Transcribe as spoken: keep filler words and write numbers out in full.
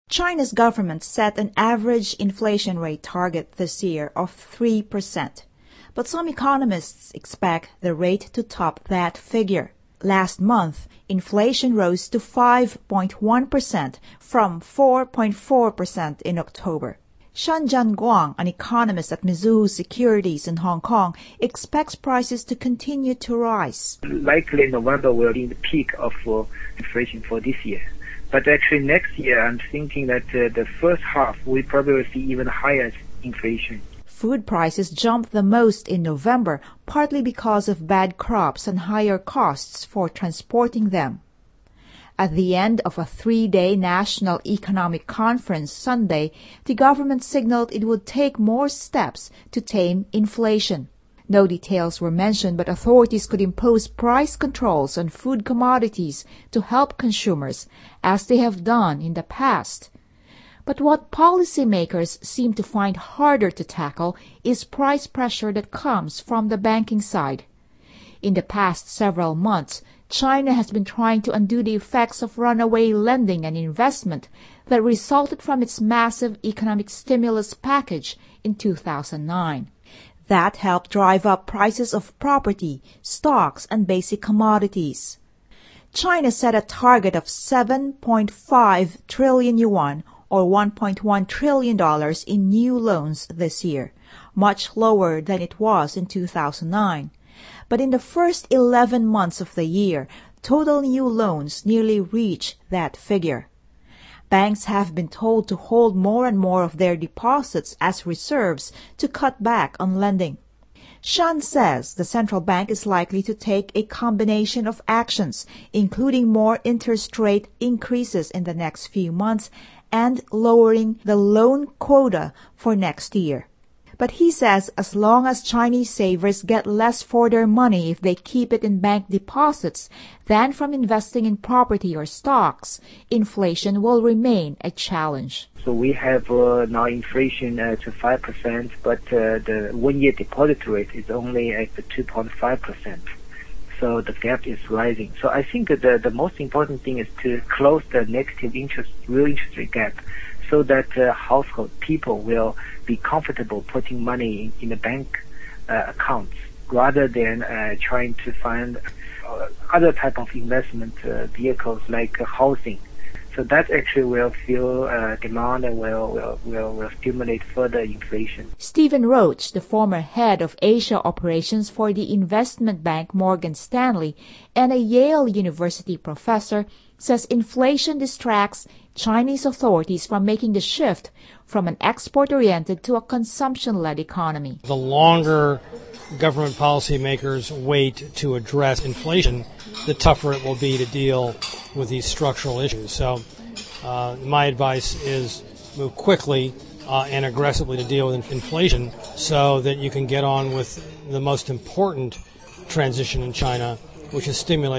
China's government set an average inflation rate target this year of three percent, but some economists expect the rate to top that figure. Last month, inflation rose to five point one percent from four point four percent in October. Shanjian Guang, an economist at Mizuho Securities in Hong Kong, expects prices to continue to rise. Likely November will be the peak of uh, inflation for this year. But actually next year, I'm thinking that uh, the first half, we probably will see even higher inflation. Food prices jumped the most in November, partly because of bad crops and higher costs for transporting them. At the end of a three-day National Economic Conference Sunday, the government signaled it would take more steps to tame inflation. No details were mentioned, but authorities could impose price controls on food commodities to help consumers, as they have done in the past. But what policymakers seem to find harder to tackle is price pressure that comes from the banking side. In the past several months, China has been trying to undo the effects of runaway lending and investment that resulted from its massive economic stimulus package in two thousand nine. That helped drive up prices of property, stocks, and basic commodities. China set a target of seven point five trillion yuan, or one point one trillion dollars in new loans this year, much lower than it was in two thousand nine. But in the first eleven months of the year, total new loans nearly reach that figure. Banks have been told to hold more and more of their deposits as reserves to cut back on lending. Shan says the central bank is likely to take a combination of actions, including more interest rate increases in the next few months and lowering the loan quota for next year. But he says as long as Chinese savers get less for their money if they keep it in bank deposits than from investing in property or stocks, inflation will remain a challenge. So we have uh, now inflation at five percent, but uh, the one-year deposit rate is only at two point five percent. So the gap is rising. So I think the, the most important thing is to close the negative interest, real interest rate gap, so that uh, household people will be comfortable putting money in, in the bank uh, accounts rather than uh, trying to find uh, other type of investment uh, vehicles like uh, housing. So that actually will fuel uh, demand and will, will, will, will stimulate further inflation. Stephen Roach, the former head of Asia operations for the investment bank Morgan Stanley and a Yale University professor, says inflation distracts Chinese authorities from making the shift from an export-oriented to a consumption-led economy. The longer government policymakers wait to address inflation, the tougher it will be to deal with these structural issues. So uh, my advice is move quickly uh, and aggressively to deal with inflation so that you can get on with the most important transition in China, which is stimulating